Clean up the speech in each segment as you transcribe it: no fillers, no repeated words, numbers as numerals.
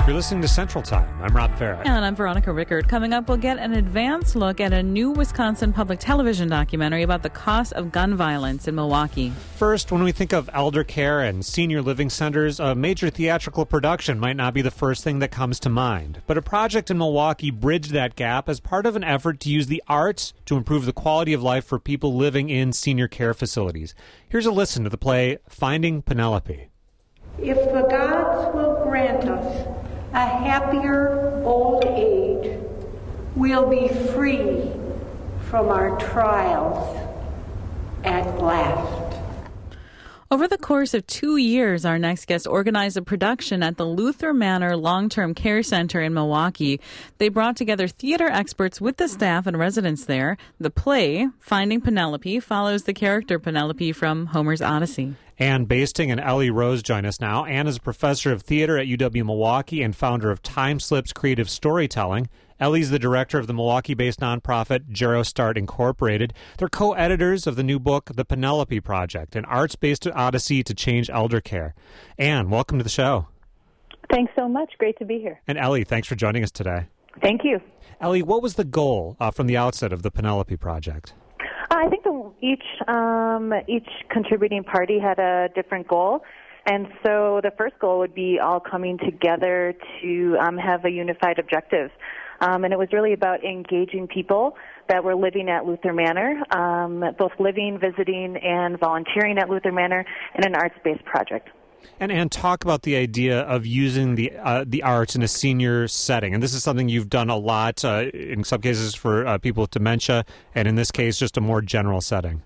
You're listening to Central Time. I'm Rob Farrett. And I'm Veronica Rickert. Coming up, we'll get an advanced look at a new Wisconsin public television documentary about the cost of gun violence in Milwaukee. First, when we think of elder care and senior living centers, a major theatrical production might not be the first thing that comes to mind. But a project in Milwaukee bridged that gap as part of an effort to use the arts to improve the quality of life for people living in senior care facilities. Here's a listen to the play Finding Penelope. If the gods will grant us a happier old age, we'll be free from our trials at last. Over the course of 2 years, our next guest organized a production at the Luther Manor Long-Term Care Center in Milwaukee. They brought together theater experts with the staff and residents there. The play, Finding Penelope, follows the character Penelope from Homer's Odyssey. Ann Basting and Ellie Rose join us now. Ann is a professor of theater at UW-Milwaukee and founder of Time Slips Creative Storytelling. Ellie's the director of the Milwaukee-based nonprofit Gerostart Incorporated. They're co-editors of the new book, The Penelope Project, an arts-based odyssey to change elder care. Ann, welcome to the show. Thanks so much. Great to be here. And Ellie, thanks for joining us today. Thank you. Ellie, what was the goal from the outset of the Penelope Project? I think each contributing party had a different goal. And so the first goal would be all coming together to have a unified objective. And it was really about engaging people that were living at Luther Manor, both living, visiting, and volunteering at Luther Manor in an arts-based project. And talk about the idea of using the arts in a senior setting. And this is something you've done a lot, in some cases for people with dementia, and in this case, just a more general setting.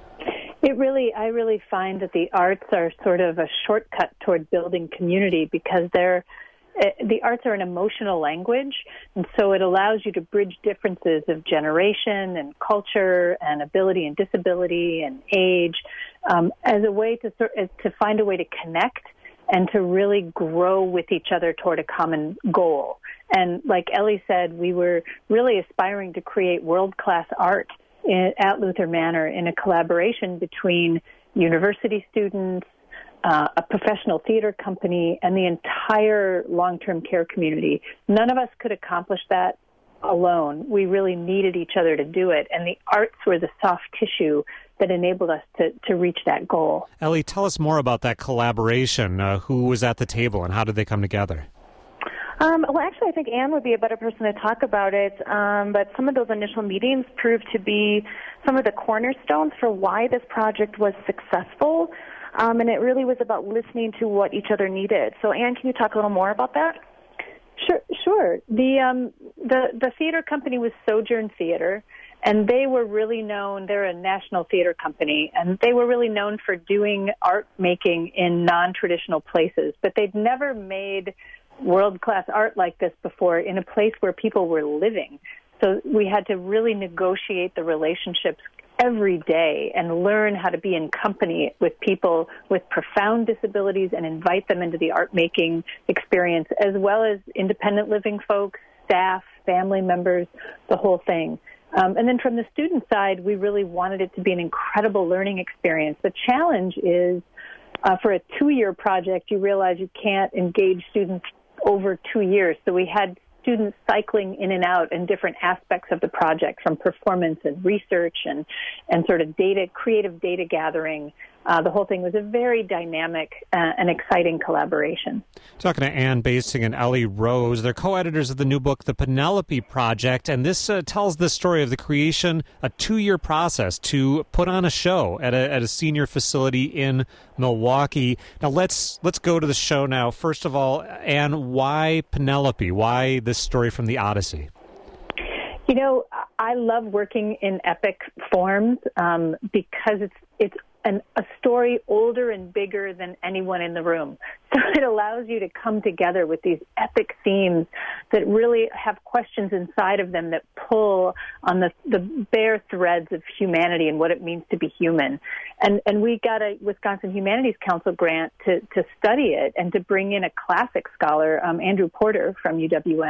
I really find that the arts are sort of a shortcut toward building community because the arts are an emotional language, and so it allows you to bridge differences of generation and culture and ability and disability and age as a way to find a way to connect and to really grow with each other toward a common goal. And like Ellie said, we were really aspiring to create world-class art at Luther Manor in a collaboration between university students, a professional theater company, and the entire long-term care community. None of us could accomplish that alone. We really needed each other to do it, and the arts were the soft tissue that enabled us to reach that goal. Ellie, tell us more about that collaboration. Who was at the table, and how did they come together? Well, actually, I think Anne would be a better person to talk about it, but some of those initial meetings proved to be some of the cornerstones for why this project was successful. And it really was about listening to what each other needed. So, Anne, can you talk a little more about that? Sure. The theater company was Sojourn Theater, and they were really known. They're a national theater company, and they were really known for doing art making in non-traditional places. But they'd never made world-class art like this before in a place where people were living. So we had to really negotiate the relationships every day and learn how to be in company with people with profound disabilities and invite them into the art-making experience, as well as independent living folks, staff, family members, the whole thing. And then from the student side, we really wanted it to be an incredible learning experience. The challenge is for a 2-year project, you realize you can't engage students over 2 years. So we had students cycling in and out in different aspects of the project, from performance and research and sort of creative data gathering. The whole thing was a very dynamic and exciting collaboration. Talking to Ann Basting and Ellie Rose. They're co-editors of the new book, The Penelope Project, and this tells the story of the creation, a 2-year process to put on a show at a senior facility in Milwaukee. Now let's go to the show now. First of all, Ann, why Penelope? Why this story from the Odyssey? You know, I love working in epic forms because it's a story older and bigger than anyone in the room. So it allows you to come together with these epic themes that really have questions inside of them that pull on the bare threads of humanity and what it means to be human. And we got a Wisconsin Humanities Council grant to study it and to bring in a classic scholar, Andrew Porter from UWM,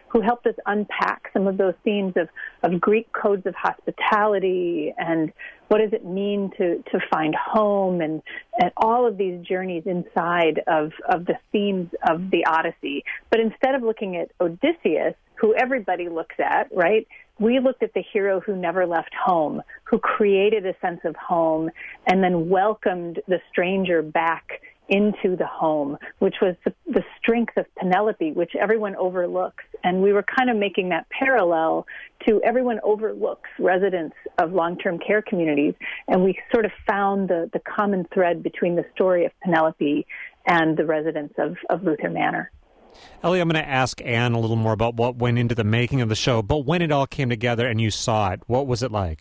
who helped us unpack some of those themes of Greek codes of hospitality and what does it mean to find home and all of these journeys inside of the themes of the Odyssey. But instead of looking at Odysseus, who everybody looks at, right, we looked at the hero who never left home, who created a sense of home and then welcomed the stranger back into the home, which was the strength of Penelope, which everyone overlooks. And we were kind of making that parallel to everyone overlooks residents of long-term care communities. And we sort of found the common thread between the story of Penelope and the residents of Luther Manor. Ellie, I'm going to ask Anne a little more about what went into the making of the show, but when it all came together and you saw it, what was it like?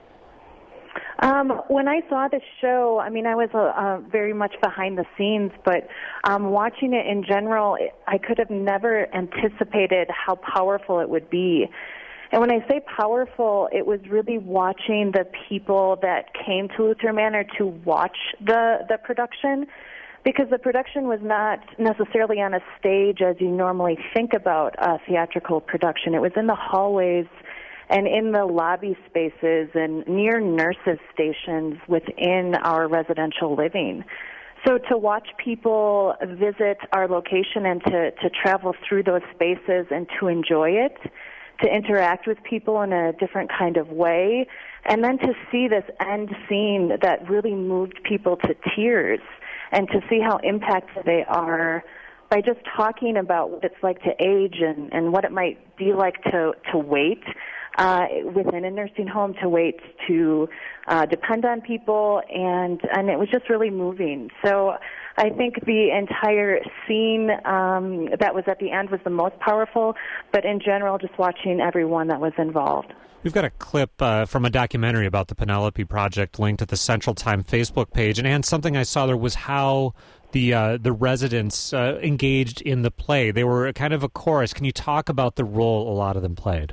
When I saw the show, I mean, I was very much behind the scenes, but watching it in general, I could have never anticipated how powerful it would be. And when I say powerful, it was really watching the people that came to Luther Manor to watch the production, because the production was not necessarily on a stage as you normally think about a theatrical production. It was in the hallways and in the lobby spaces and near nurses' stations within our residential living. So to watch people visit our location and to travel through those spaces and to enjoy it, to interact with people in a different kind of way, and then to see this end scene that really moved people to tears and to see how impacted they are by just talking about what it's like to age and what it might be like to wait within a nursing home, to wait to depend on people, and it was just really moving. So I think the entire scene that was at the end was the most powerful, but in general, just watching everyone that was involved. We've got a clip from a documentary about the Penelope Project linked at the Central Time Facebook page, and something I saw there was how the residents engaged in the play. They were kind of a chorus. Can you talk about the role a lot of them played?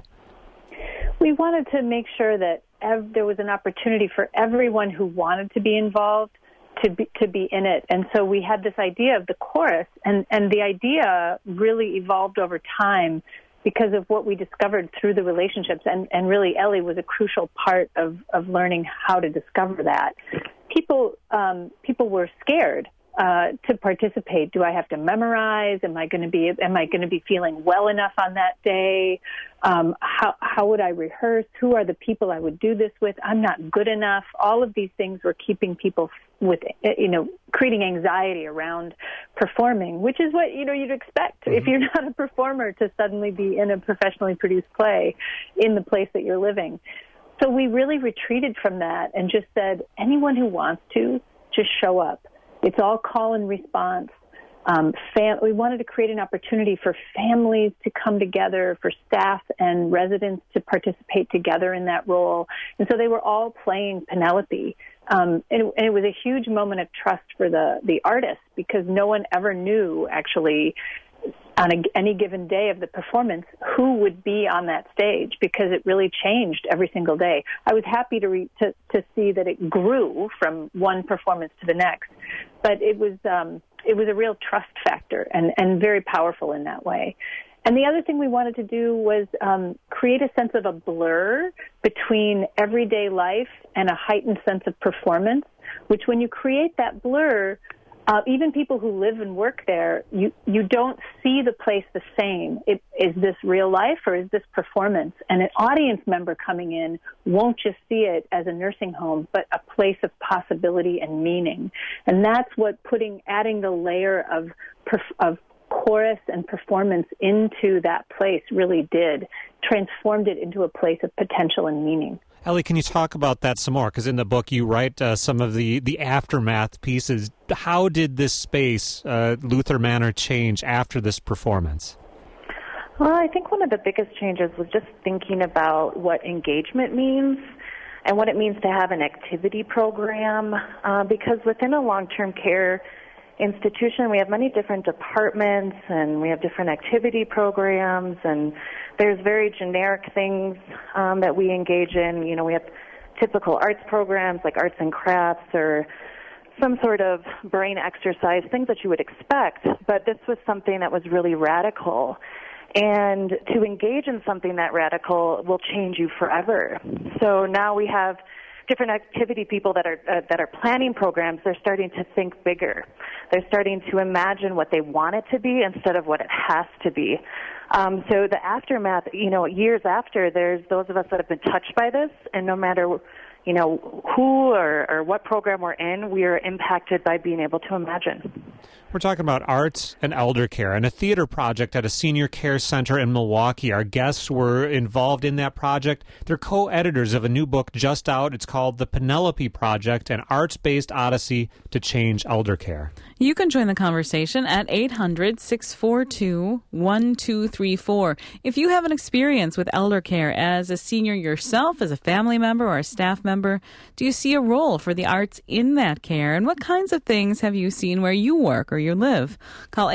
We wanted to make sure that there was an opportunity for everyone who wanted to be involved to be in it. And so we had this idea of the chorus, and the idea really evolved over time because of what we discovered through the relationships. And really, Ellie was a crucial part of learning how to discover that. People were scared to participate. Do I have to memorize? Am I going to be feeling well enough on that day? How would I rehearse? Who are the people I would do this with? I'm not good enough. All of these things were keeping people with, creating anxiety around performing, which is what, you'd expect if you're not a performer to suddenly be in a professionally produced play in the place that you're living. So we really retreated from that and just said, anyone who wants to, just show up. It's all call and response. We wanted to create an opportunity for families to come together, for staff and residents to participate together in that role. And so they were all playing Penelope. And it was a huge moment of trust for the artists, because no one ever knew, actually, on any given day of the performance, who would be on that stage, because it really changed every single day. I was happy to see that it grew from one performance to the next, but it was a real trust factor and very powerful in that way. And the other thing we wanted to do was create a sense of a blur between everyday life and a heightened sense of performance, which when you create that blur, even people who live and work there, you don't see the place the same. Is this real life or is this performance? And an audience member coming in won't just see it as a nursing home, but a place of possibility and meaning. And that's what adding the layer of chorus and performance into that place really did, transformed it into a place of potential and meaning. Ellie, can you talk about that some more? Because in the book you write some of the aftermath pieces. How did this space, Luther Manor, change after this performance? Well, I think one of the biggest changes was just thinking about what engagement means and what it means to have an activity program. Because within a long-term care institution, we have many different departments and we have different activity programs, and there's very generic things that we engage in. We have typical arts programs like arts and crafts or some sort of brain exercise, things that you would expect, but this was something that was really radical. And to engage in something that radical will change you forever. So now we have different activity people that are planning programs. They're starting to think bigger. They're starting to imagine what they want it to be instead of what it has to be. So the aftermath, years after, there's those of us that have been touched by this, and no matter who or what program we're in, we are impacted by being able to imagine. We're talking about arts and elder care and a theater project at a senior care center in Milwaukee. Our guests were involved in that project. They're co-editors of a new book just out. It's called The Penelope Project, an arts-based odyssey to change elder care. You can join the conversation at 800-642-1234. If you have an experience with elder care as a senior yourself, as a family member or a staff member, do you see a role for the arts in that care? And what kinds of things have you seen where you work or you live? Call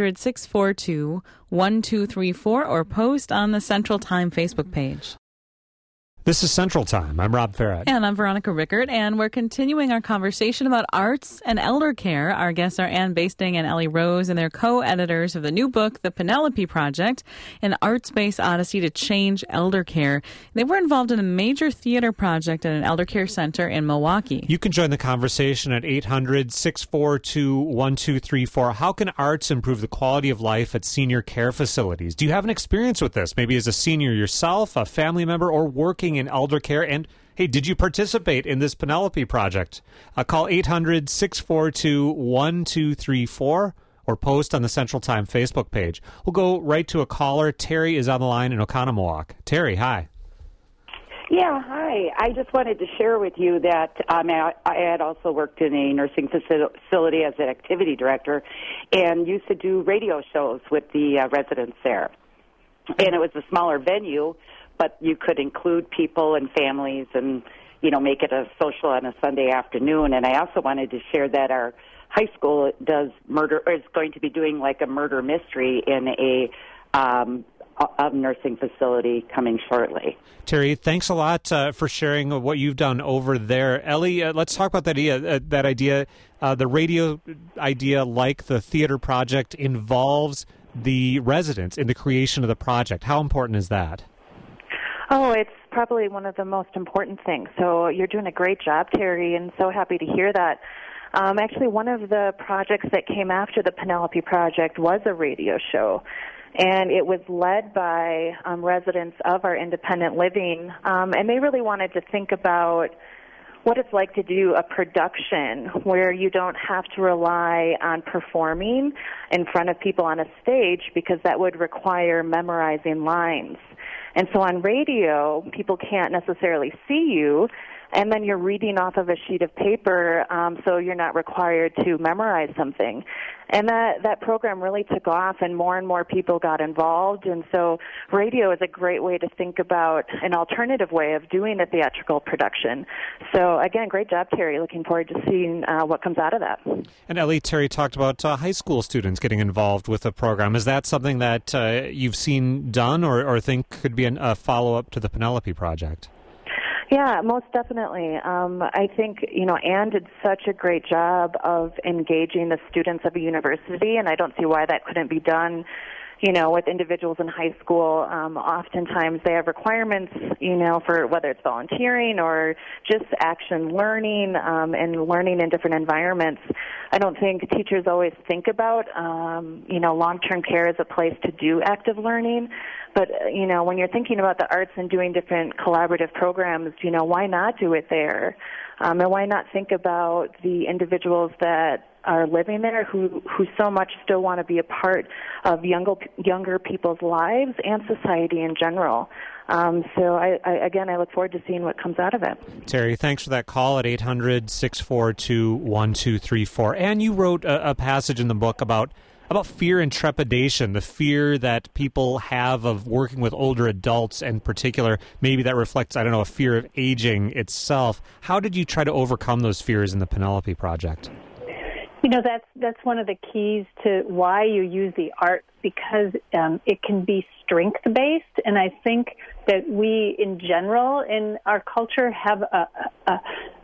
800-642-1234 or post on the Central Time Facebook page. This is Central Time. I'm Rob Farrett. And I'm Veronica Rickert, and we're continuing our conversation about arts and elder care. Our guests are Ann Basting and Ellie Rose, and they're co-editors of the new book, The Penelope Project, an arts-based odyssey to change elder care. They were involved in a major theater project at an elder care center in Milwaukee. You can join the conversation at 800-642-1234. How can arts improve the quality of life at senior care facilities? Do you have an experience with this? Maybe as a senior yourself, a family member, or working in elder care? And hey, did you participate in this Penelope project? Call 800-642-1234 or post on the Central Time Facebook page. We'll go right to a caller. Terry is on the line in Oconomowoc. Terry, hi. Yeah, hi. I just wanted to share with you that I had also worked in a nursing facility as an activity director and used to do radio shows with the residents there. And it was a smaller venue, but you could include people and families and, make it a social on a Sunday afternoon. And I also wanted to share that our high school is going to be doing like a murder mystery in a nursing facility coming shortly. Terry, thanks a lot for sharing what you've done over there. Ellie, let's talk about that idea. The radio idea, like the theater project, involves the residents in the creation of the project. How important is that? Oh, it's probably one of the most important things. So you're doing a great job, Terry, and so happy to hear that. Actually, one of the projects that came after the Penelope Project was a radio show, and it was led by residents of our independent living, and they really wanted to think about what it's like to do a production where you don't have to rely on performing in front of people on a stage, because that would require memorizing lines. And so on radio, people can't necessarily see you, and then you're reading off of a sheet of paper, so you're not required to memorize something. And that program really took off, and more people got involved. And so radio is a great way to think about an alternative way of doing a theatrical production. So, again, great job, Terry. Looking forward to seeing what comes out of that. And Ellie, Terry talked about high school students getting involved with the program. Is that something that you've seen done or think could be a follow-up to the Penelope Project? Yeah, most definitely. I think, Ann did such a great job of engaging the students of a university, and I don't see why that couldn't be done, with individuals in high school. Oftentimes they have requirements, for whether it's volunteering or just action learning and learning in different environments. I don't think teachers always think about, long-term care as a place to do active learning. But, when you're thinking about the arts and doing different collaborative programs, why not do it there? And why not think about the individuals that are living there who so much still want to be a part of younger people's lives and society in general. So, I look forward to seeing what comes out of it. Terry, thanks for that call at 800-642-1234. And you wrote a passage in the book about fear and trepidation, the fear that people have of working with older adults in particular. Maybe that reflects, a fear of aging itself. How did you try to overcome those fears in the Penelope Project? That's one of the keys to why you use the arts, because it can be strength-based, and I think that we, in general, in our culture, have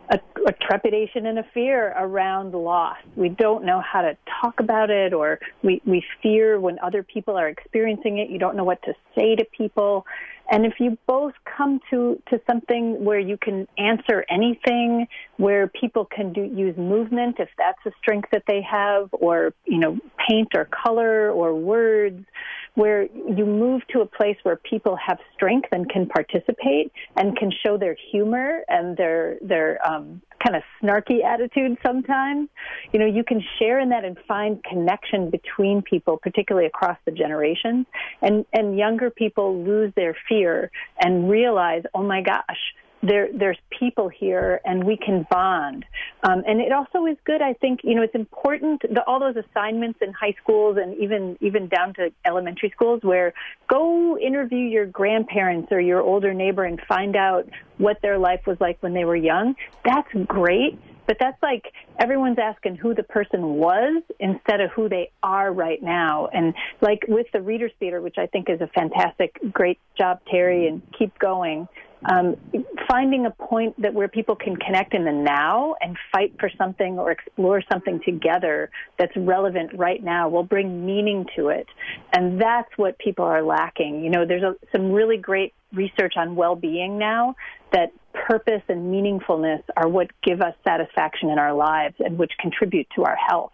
a trepidation and a fear around loss. We don't know how to talk about it, or we fear when other people are experiencing it. You don't know what to say to people. And if you both come to something where you can answer anything, where people can use movement, if that's a strength that they have, or, paint or color or words, where you move to a place where people have strength and can participate and can show their humor and their kind of snarky attitude sometimes, you can share in that and find connection between people, particularly across the generations. And younger people lose their fear and realize, oh my gosh, there's people here and we can bond. And it also is good, I think, it's important, all those assignments in high schools and even down to elementary schools, where go interview your grandparents or your older neighbor and find out what their life was like when they were young. That's great. But that's like everyone's asking who the person was instead of who they are right now. And like with the Readers Theater, which I think is a fantastic, great job, Terry, and keep going, finding a point that where people can connect in the now and fight for something or explore something together that's relevant right now will bring meaning to it. And that's what people are lacking. There's some really great research on well-being now that purpose and meaningfulness are what give us satisfaction in our lives and which contribute to our health.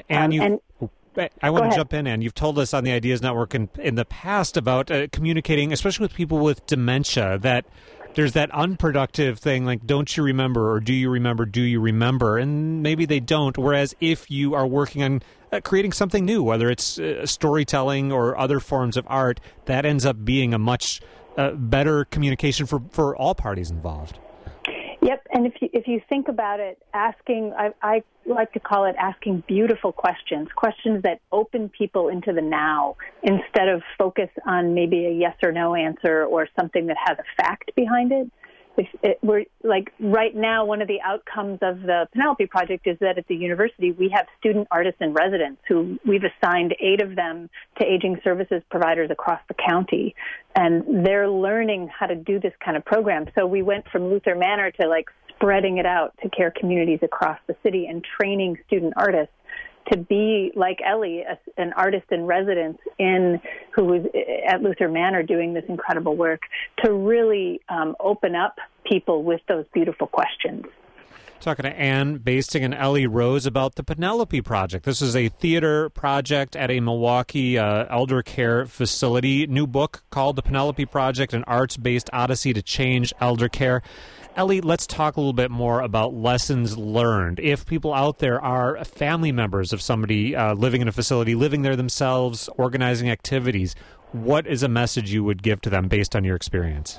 I want to jump in, Ann. You've told us on the Ideas Network in the past about communicating, especially with people with dementia, that there's that unproductive thing like, don't you remember, or do you remember, and maybe they don't. Whereas if you are working on creating something new, whether it's storytelling or other forms of art, that ends up being a much better communication for all parties involved. Yep, and if you think about it, asking, I like to call it asking beautiful questions that open people into the now instead of focus on maybe a yes or no answer or something that has a fact behind it. We're like right now, one of the outcomes of the Penelope Project is that at the university we have student artists in residence who we've assigned 8 of them to aging services providers across the county, and they're learning how to do this kind of program. So we went from Luther Manor to like spreading it out to care communities across the city and training student artists to be like Ellie, an artist in residence who was at Luther Manor doing this incredible work, to really open up people with those beautiful questions. Talking to Ann Basting and Ellie Rose about the Penelope Project. This is a theater project at a Milwaukee elder care facility. New book called The Penelope Project, an arts-based odyssey to change elder care. Ellie, let's talk a little bit more about lessons learned. If people out there are family members of somebody living in a facility, living there themselves, organizing activities, what is a message you would give to them based on your experience?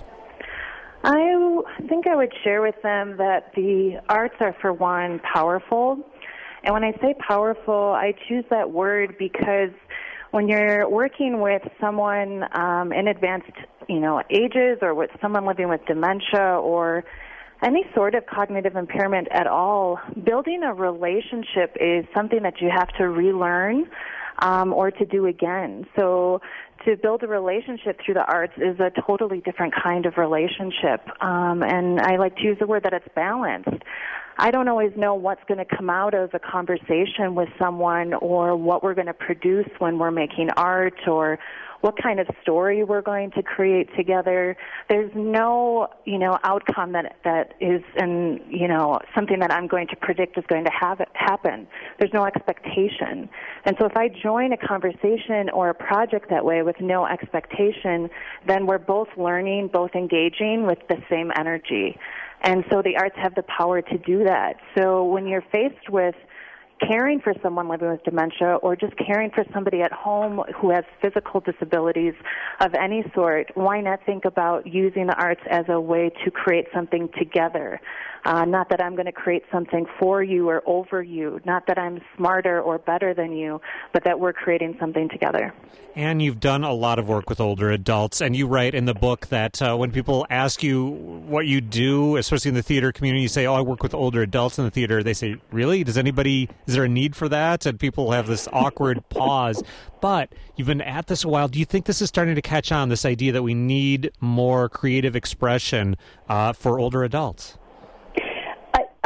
I think I would share with them that the arts are, for one, powerful. And when I say powerful, I choose that word because when you're working with someone in advanced, ages, or with someone living with dementia or any sort of cognitive impairment at all, building a relationship is something that you have to relearn or to do again. So to build a relationship through the arts is a totally different kind of relationship. And I like to use the word that it's balanced. I don't always know what's going to come out of a conversation with someone or what we're going to produce when we're making art or what kind of story we're going to create together. There's no, outcome that is, something that I'm going to predict is going to happen. There's no expectation. And so if I join a conversation or a project that way with no expectation, then we're both learning, both engaging with the same energy. And so the arts have the power to do that. So when you're faced with caring for someone living with dementia or just caring for somebody at home who has physical disabilities of any sort, why not think about using the arts as a way to create something together? Not that I'm going to create something for you or over you, not that I'm smarter or better than you, but that we're creating something together. And you've done a lot of work with older adults, and you write in the book that when people ask you what you do, especially in the theater community, you say, I work with older adults in the theater. They say, really? Is there a need for that? And people have this awkward pause. But you've been at this a while. Do you think this is starting to catch on, this idea that we need more creative expression for older adults? I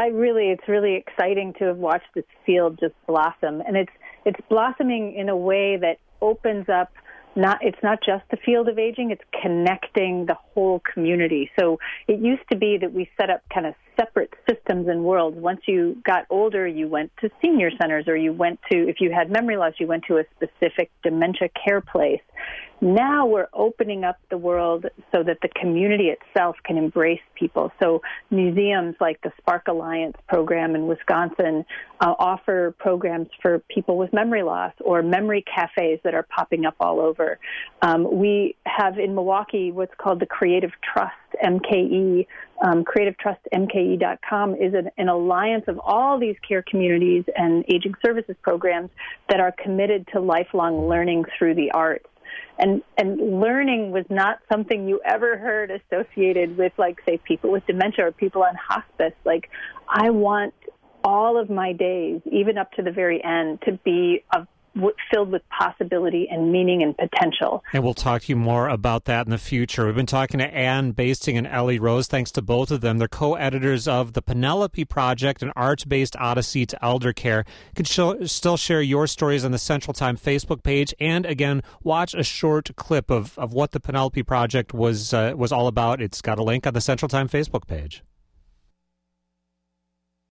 It's really exciting to have watched this field just blossom, and it's blossoming in a way that opens up. It's not just the field of aging, it's connecting the whole community. So it used to be that we set up kind of separate systems and worlds. Once you got older, you went to senior centers, or you went to, if you had memory loss, you went to a specific dementia care place. Now we're opening up the world so that the community itself can embrace people. So museums like the Spark Alliance program in Wisconsin offer programs for people with memory loss, or memory cafes that are popping up all over. We have in Milwaukee what's called the Creative Trust, MKE. CreativeTrustMKE.com is an alliance of all these care communities and aging services programs that are committed to lifelong learning through the arts. And learning was not something you ever heard associated with, like, say, people with dementia or people on hospice. Like, I want all of my days, even up to the very end, to be filled with possibility and meaning and potential. And we'll talk to you more about that in the future. We've been talking to Ann Basting and Ellie Rose. Thanks to both of them. They're co-editors of the Penelope Project, an arts-based odyssey to elder care. You can still share your stories on the Central Time Facebook page, and again, watch a short clip of what the Penelope Project was all about. It's got a link on the Central Time Facebook page.